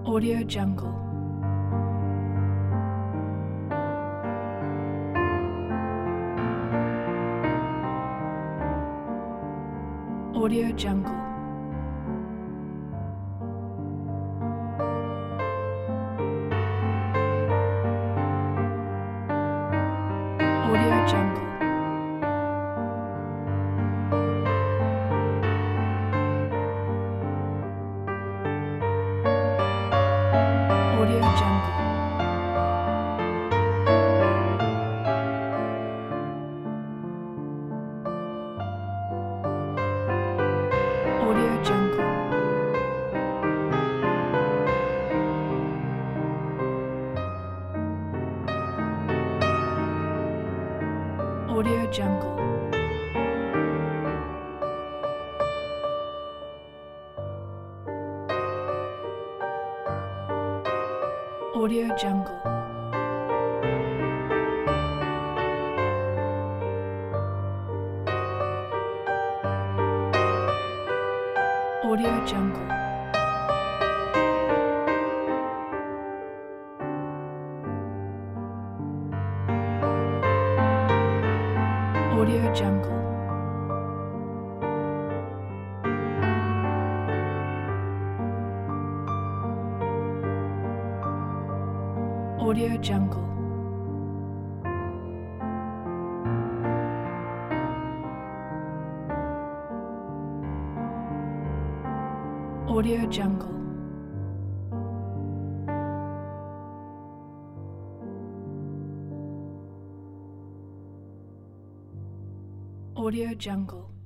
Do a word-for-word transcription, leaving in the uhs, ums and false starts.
Audio Jungle. Audio Jungle. Audio Jungle. Audio Jungle. Audio Jungle. Audio Jungle. Audio Jungle. Audio Jungle. Audio Jungle. Audio Jungle. Audio Jungle. Audio Jungle.